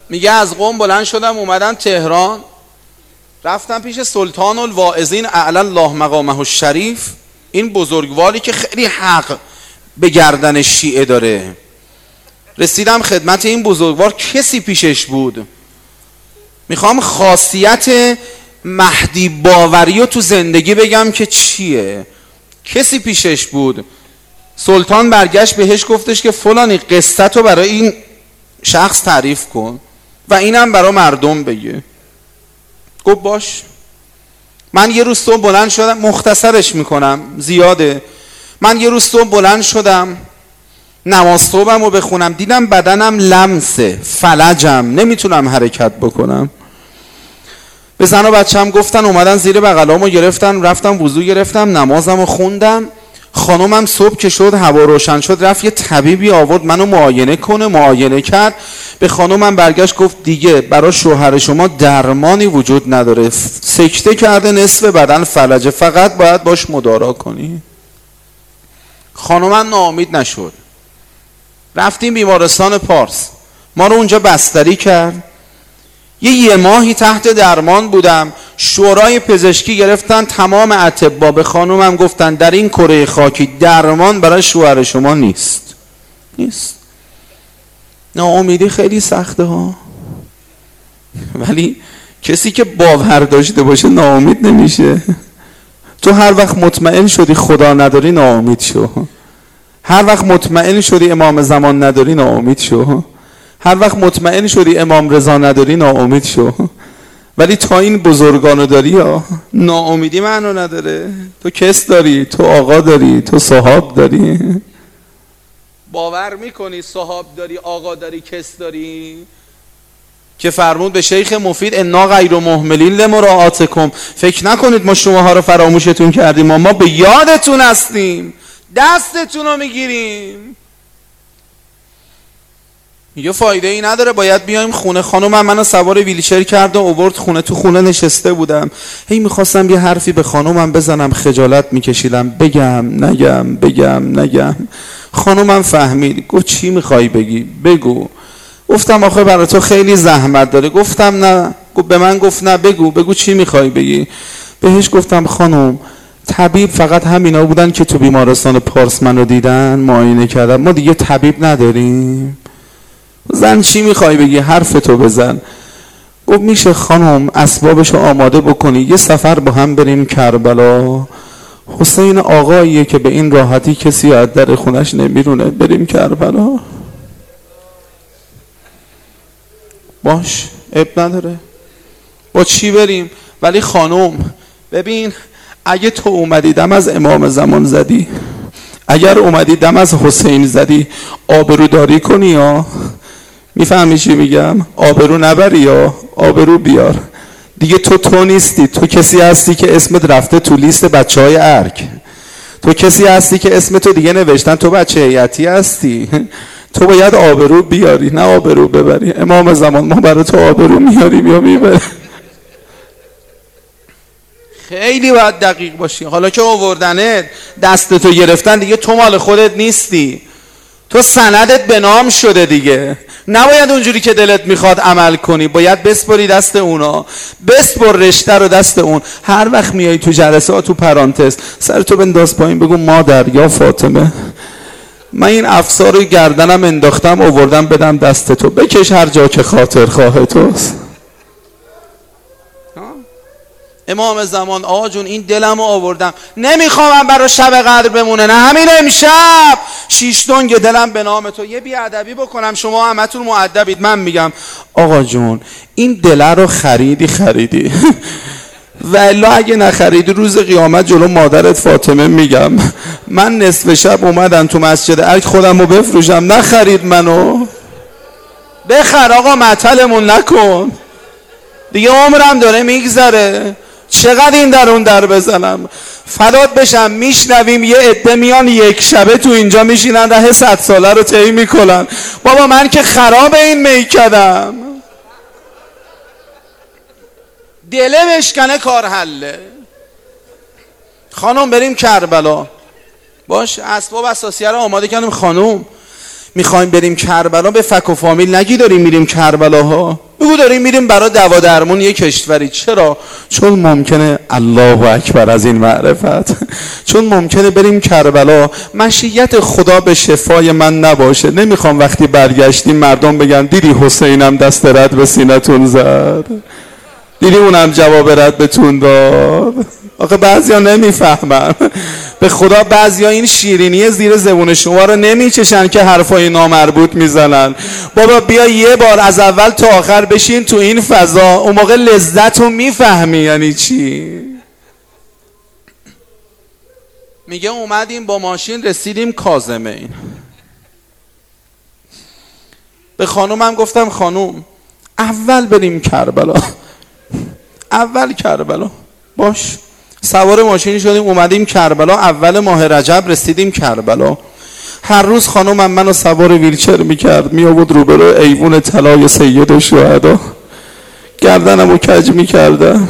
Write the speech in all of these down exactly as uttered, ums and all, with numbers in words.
میگه از قم بلند شدم اومدم تهران، رفتم پیش سلطان الواعظین اعلی الله مقامه الشریف، این بزرگواری که خیلی حق به گردن شیعه داره. رسیدم خدمت این بزرگوار، کسی پیشش بود. میخوام خاصیت مهدی باوری رو تو زندگی بگم که چیه. کسی پیشش بود، سلطان برگشت بهش گفتش که فلانی قصت رو برای این شخص تعریف کن و اینم برای مردم بگه. گفت باش. من یه روز صبح بلند شدم، مختصرش میکنم زیاده، من یه روز صبح بلند شدم نماز صبحم رو بخونم، دیدم بدنم لمسه، فلجم، نمیتونم حرکت بکنم. به زن و بچه‌م گفتن، اومدن زیر بغلامو گرفتن، رفتم وضو گرفتم، نمازم رو خوندم. خانومم صبح که شد هوا روشن شد رفت یه طبیبی آورد منو معاینه کنه، معاینه کرد. به خانومم برگشت گفت دیگه برای شوهر شما درمانی وجود نداره، سکته کرده، نصف بدن فلجه، فقط باید باش مدارا کنی. خانومم ناامید نشد، رفتیم بیمارستان پارس، ما رو اونجا بستری کرد. یه یه ماهی تحت درمان بودم. شورای پزشکی گرفتن، تمام اطباء به خانومم گفتن در این کره خاکی درمان برای شوهر شما نیست. نیست. ناامیدی خیلی سخته ها، ولی کسی که باور داشته باشه ناامید نمیشه. تو هر وقت مطمئن شدی خدا نداری ناامید شو، هر وقت مطمئن شدی امام زمان نداری ناامید شو، هر وقت مطمئن شدی امام رضا نداری ناامید شو. ولی تا این بزرگانو داری ها، ناامیدی معنی نداره. تو کس داری، تو آقا داری، تو صحاب داری. باور میکنی صحاب داری، آقا داری، کس داری؟ که فرمود به شیخ مفید انا غیر مهملین لمراعاتکم، فکر نکنید ما شماها رو فراموشتون کردیم، ما, ما به یادتون هستیم، دستتون رو میگیریم. یه فایده ای نداره، باید بیایم خونه. خانومم منو سوار ویلچر کرد و آورد خونه. تو خونه نشسته بودم، هی میخواستم یه حرفی به خانومم بزنم، خجالت میکشیدم، بگم نگم بگم نگم. خانومم فهمید، گفت چی میخوای بگی؟ بگو. گفتم آخه برای تو خیلی زحمت داره. گفتم نه. گفت به من گفت نه، بگو بگو چی میخوای بگی. بهش گفتم خانوم طبیب فقط همینا بودن که تو بیمارستان پارس منو دیدن، معاینه کردن، ما دیگه طبیب نداریم. زن چی میخوای بگی؟ حرف تو بزن. گفت میشه خانم اسبابشو آماده بکنی یه سفر با هم بریم کربلا؟ حسین آقاییه که به این راحتی کسی از در خونش نمیرونه، بریم کربلا. باش، عیب نداره، با چی بریم؟ ولی خانم ببین، اگه تو اومدی دم از امام زمان زدی، اگر اومدی دم از حسین زدی، آبروداری کنی یا میفهمی چی میگم؟ آبرو نبری یا آبرو بیار. دیگه تو تو نیستی، تو کسی هستی که اسمت رفته تو لیست بچه های ارک، تو کسی هستی که اسمتو دیگه نوشتن، تو بچه هیئتی هستی. تو باید آبرو بیاری نه آبرو ببری. امام زمان ما برای تو آبرو میاریم یا میبریم. خیلی باید دقیق باشی. حالا که آوردنت دستتو گرفتن دیگه تو مال خودت نیستی، تو سندت به نام شده دیگه. نباید اونجوری که دلت میخواد عمل کنی، باید بسپری دست اونا، بسپر رشته رو دست اون. هر وقت میای تو جلسه ها تو پرانتز سرتو بنداز پایین، بگو مادر یا فاطمه من این افسار رو گردنم انداختم آوردم بدم دست تو، بکش هر جا که خاطر خواه توست. امام زمان آقا جون این دلمو آوردم، نمیخوام برای شب قدر بمونه، نه همین امشب شیش دنگ دلم به نام تو. یه بیادبی بکنم، شما همتون مؤدبید، من میگم آقا جون این دل رو خریدی خریدی والا اگه نخریدی روز قیامت جلو مادرت فاطمه میگم من نصف شب اومدم تو مسجد ارک خودم رو بفروشم، نخرید منو. بخر آقا، معطلمون نکن دیگه، عمرم داره میگذره، چقدر این در اون در بزنم؟ فدات بشم. میشنویم یه عده میان یک شبه تو اینجا میشینن ره صد ساله رو طی میکنن. بابا من که خراب این میکدم، دله بشکنه کار حله. خانم بریم کربلا. باش، اسباب اساسیه رو آماده کنیم. خانم میخوایم بریم کربلا، به فک و فامیل نگی داریم میریم کربلا ها، بگو داریم میریم برای دوا درمون یه کشوری. چرا؟ چون ممکنه، الله اکبر از این معرفت، چون ممکنه بریم کربلا مشیت خدا به شفای من نباشه. نمیخوام وقتی برگشتیم مردم بگن دیدی حسینم دست رد به سینتون زد، دیدی اونم جواب رد بهتون داد. آخه بعضیا نمیفهمن، به خدا بعضیا این شیرینی زیر زبون شما رو نمیچشن که حرفای نامربوط میزنن. بابا بیا یه بار از اول تا آخر بشین تو این فضا، اون موقع لذت رو میفهمی یعنی چی. میگه اومدیم با ماشین رسیدیم کاظمین. به خانومم گفتم خانوم اول بریم کربلا، اول کربلا. باش، سوار ماشین شدیم اومدیم کربلا. اول ماه رجب رسیدیم کربلا. هر روز خانومم منو سوار ویلچر میکرد، میآورد روبرو ایوون طلای سید الشهدا، گردنمو کج میکردم.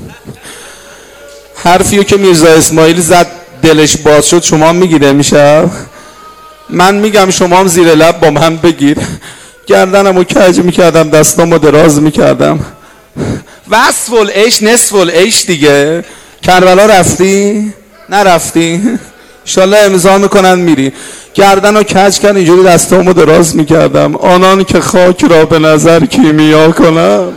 حرفیو که میرزا اسماعیل زد دلش باز شد شما میگیره میشه، من میگم شما هم زیر لب با من بگیر. گردنمو کج میکردم، دستامو دراز میکردم. وصف العیش نصف العیش دیگه. کربلا رفتی؟ نرفتی؟ انشالله امضا میکنن میری. گردن رو کج کرد، اینجوری دستامو دراز میکردم. آنان که خاک را به نظر کیمیا کنم.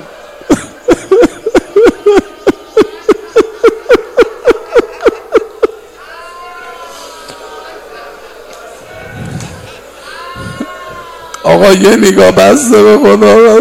آقا یه نگاه بسته به خدا.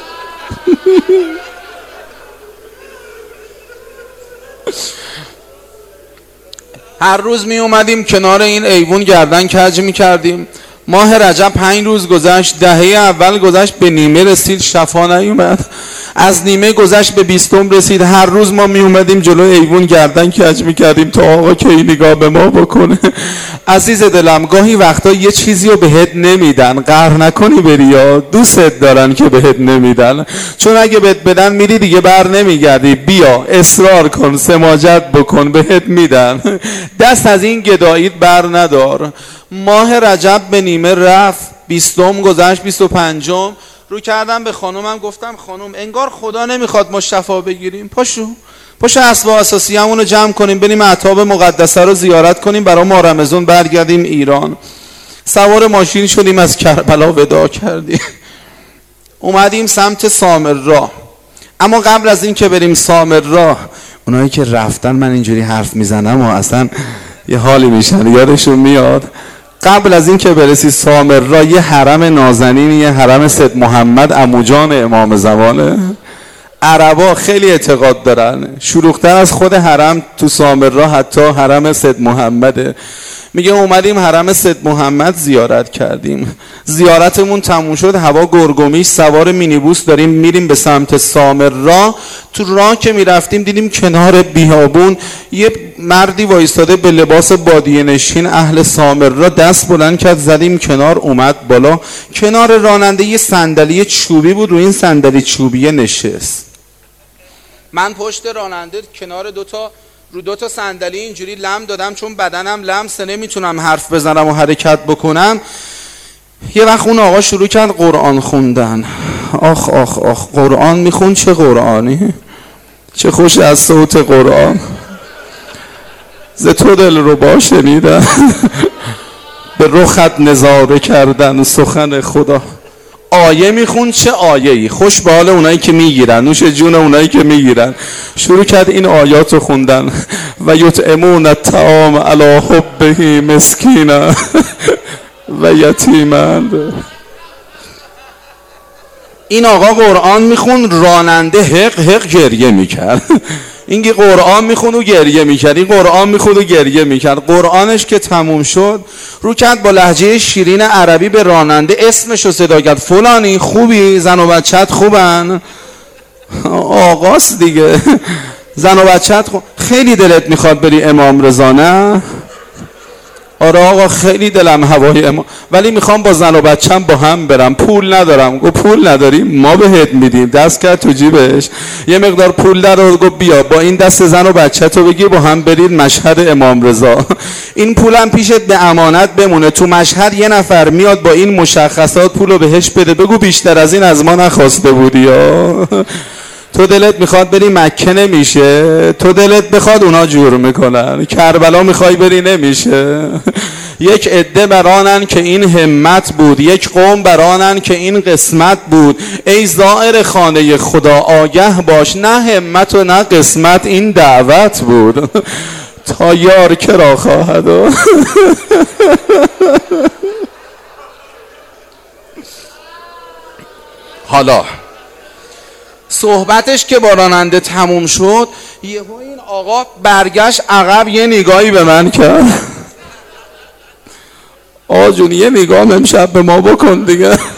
هر روز می اومدیم کنار این ایوون گردن کج می کردیم. ماه رجب پنج روز گذشت، دهه اول گذشت، به نیمه رسید، شفا نیومد. از نیمه گذشت به بیستم رسید. هر روز ما می اومدیم جلو ایوون گردن کج می کردیم تا آقا که این نگاه به ما بکنه. عزیز دلم گاهی وقتا یه چیزی رو بهت نمیدن، قهر نکنی بری، یا دوستت دارن که بهت نمیدن، چون اگه بهت بدن میری دیگه بر نمیگردی. بیا اصرار کن، سماجت بکن، بهت میدن. دست از این گداییت بر ندار. ماه رجب به نیمه رفت، بیستم گذشت، بیست و پنجم. رو کردم به خانومم گفتم خانوم انگار خدا نمیخواد ما شفا بگیریم. پاشو پاشو اسباب اساسی همون رو جمع کنیم بریم اعتاب مقدسه رو زیارت کنیم، برای ما رمضان برگردیم ایران. سوار ماشین شدیم، از کربلا وداع کردیم، اومدیم سمت سامرا. اما قبل از این که بریم سامرا، اونایی که رفتن من اینجوری حرف میزنم و اصلا یه حالی میشن، یادشون میاد. قبل از این که برسی سامرا یه حرم نازنین، یه حرم سید محمد عموجان امام زمانه. عربا خیلی اعتقاد دارن شلوغ‌تر از خود حرم تو سامرا حتی حرم سید محمده. میگه اومدیم حرم سید محمد زیارت کردیم، زیارتمون تموم شد، هوا گرگومیش، سوار مینیبوس داریم میریم به سمت سامرا. تو راه که میرفتیم دیدیم کنار بیابون یه مردی وایستاده به لباس بادیه نشین اهل سامرا، دست بلند کرد زدیم کنار، اومد بالا. کنار راننده یه صندلی چوبی بود، رو این صندلی چوبیه نشست. من پشت راننده کنار دوتا رو دو تا صندلی اینجوری لم دادم، چون بدنم لمسه نمیتونم حرف بزنم و حرکت بکنم. یه وقت اون آقا شروع کرد قرآن خوندن. آخ آخ آخ قرآن میخون، چه قرآنی، چه خوش از صوت قرآن، ز تو دل رو با شنیدن، به رخت نظاره کردن سخن خدا. آیه میخون، چه آیه‌ای، خوش به حال اونایی که میگیرن، نوش جون اونایی که میگیرن. شروع کرد این آیات رو خوندن. و یطعمون الطعام علی حبه مسکینا و یتیما. این آقا قرآن میخون، راننده حق حق گریه میکرد. اینگه قرآن میخون و گریه میکرد، این قرآن میخون و گریه میکرد. قرآنش که تموم شد رو کرد با لهجه شیرین عربی به راننده، اسمش رو صدا کرد، فلانی خوبی؟ زن و بچت خوبن؟ آقاست دیگه، زن و بچت خوب. خیلی دلت میخواد بری امام رضا نه؟ آره آقا خیلی دلم هوای امام، ولی میخوام با زن و بچم با هم برم، پول ندارم. گفت پول نداری؟ ما بهت میدیم. دست کرد تو جیبش یه مقدار پول در آورد، گفت بیا با این دست زن و بچه تو بگیر با هم برید مشهد امام رضا. این پولم پیشت به امانت بمونه، تو مشهد یه نفر میاد با این مشخصات پولو بهش بده، بگو بیشتر از این از ما نخواسته بودی یا تو دلت میخواد بری مکه نمیشه، تو دلت میخواد اونا جور میکنن، کربلا میخوای بری نمیشه. یک عده برانن که این همت بود، یک قوم برانن که این قسمت بود. ای زائر خانه خدا آگه باش، نه همت و نه قسمت، این دعوت بود. تا یار کرا خواهد و حالا صحبتش که با راننده تموم شد، یهو این آقا برگشت عقب، یه نگاهی به من کرد. آقا جون یه نگاه امشب به ما بکن دیگه.